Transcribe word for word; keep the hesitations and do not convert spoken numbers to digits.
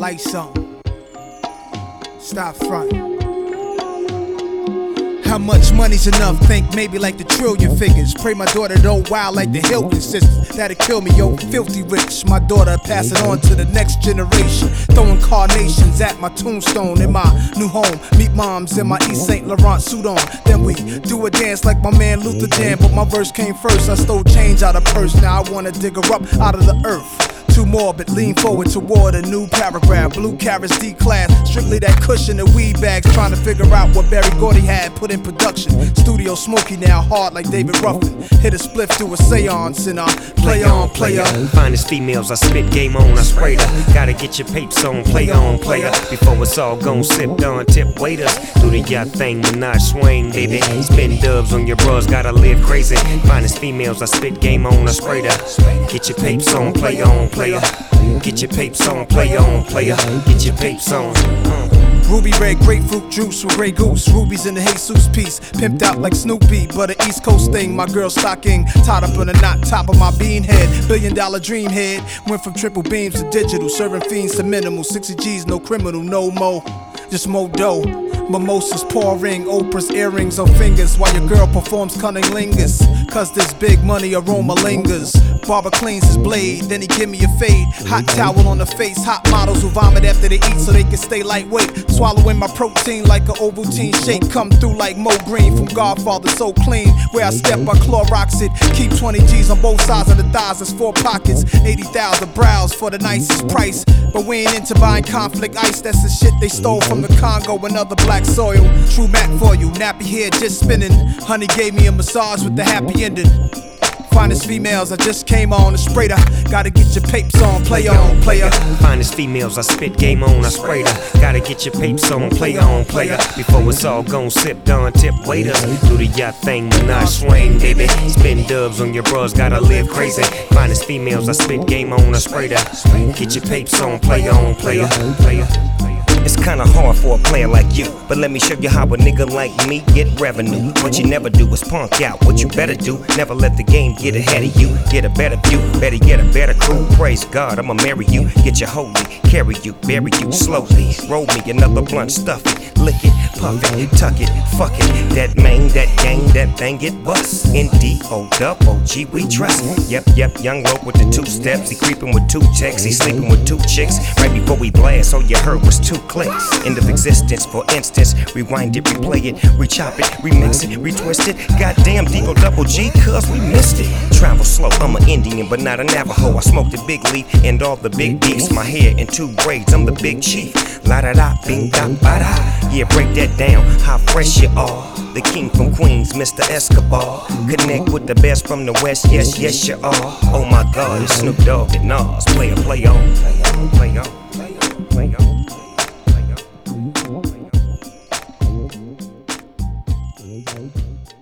Light something. Stop frontin'. How much money's enough? Think maybe like the trillion figures. Pray my daughter don't wild like the Hilton sisters. That'll kill me, yo, filthy rich. My daughter pass it on to the next generation. Throwing carnations at my tombstone in my new home. Meet moms in my East Saint Laurent suit on. Then we do a dance like my man Luther Jam. But my verse came first, I stole change out of purse. Now I wanna dig her up out of the earth. Too morbid, lean forward toward a new paragraph. Blue carrots D-class, strictly that cushion and weed bags. Trying to figure out what Barry Gordy had put in production. Studio smoky now, hard like David Ruffin. Hit a spliff through a seance and I play on, play on. Finest females, I spit game on, I spray her. Gotta get your papes on, play on, player. Before it's all gone, sip down, tip waiters. Do the yacht thing, Minaj swing, baby. Spin dubs on your bras, gotta live crazy. Finest females, I spit game on, I spray her. Get your papes on, play on, player. Get your papes on, play on, player. Get your papes on. Uh. Ruby red grapefruit juice with Grey Goose. Rubies in the Jesus piece, pimped out like Snoopy, but an East Coast thing. My girl stocking, tied up in a knot, top of my bean head. Billion dollar dream head, went from triple beams to digital, serving fiends to minimal. sixty G's, no criminal, no mo, just mo dough. Mimosas pouring, Oprah's earrings on fingers while your girl performs cunning lingers. Cause this big money aroma lingers. Barber cleans his blade, then he give me a fade. Hot towel on the face, hot models who vomit after they eat so they can stay lightweight. Swallowing my protein like a Ovaltine shake. Come through like Mo Green from Godfather, so clean. Where I step, I Clorox it. Keep twenty G's on both sides of the thighs, that's four pockets. eighty thousand brows for the nicest price. But we ain't into buying conflict ice, that's the shit they stole from the Congo and other black soil. True Mac for you, nappy hair just spinning. Honey gave me a massage with the happy ending. Finest females, I just came on, a sprayed her. Gotta get your papes on, play on, player. Finest females, I spit game on, I sprayed her. Gotta get your papes on, play on, player. Before it's all gone, sip down, tip waiters. Do the yacht thing, Minaj swing, baby. Spin dubs on your bras, gotta live crazy. Finest females, I spit game on, I sprayed her. Get your papes on, play on, player, player. It's kinda hard for a player like you, but let me show you how a nigga like me get revenue. What you never do is punk out. What you better do, never let the game get ahead of you. Get a better view, better get a better crew. Praise God, I'ma marry you. Get you holy, carry you, bury you slowly. Roll me another blunt, stuff it, lick it, puff it, tuck it, fuck it. That main, that gang, that thing get bust. N D O double G, we trust. Yep, yep, young Loc with the two steps. He creeping with two checks, he sleeping with two chicks. Right before we blast, all you heard was two clicks. End of existence, for instance. Rewind it, replay it, rechop it, remix it, retwist it. Goddamn D-O double G, cuz we missed it. Travel slow, I'm an Indian, but not a Navajo. I smoke the big leaf and all the big beats. My hair in two braids, I'm the big chief. La da da, bing da ba da. Yeah, break that down, how fresh you are. The king from Queens, Mister Escobar. Connect with the best from the west, yes, yes you are. Oh my God, it's Snoop Dogg and Nas. Play a play on, play on, play on, play on, play on. Thank you.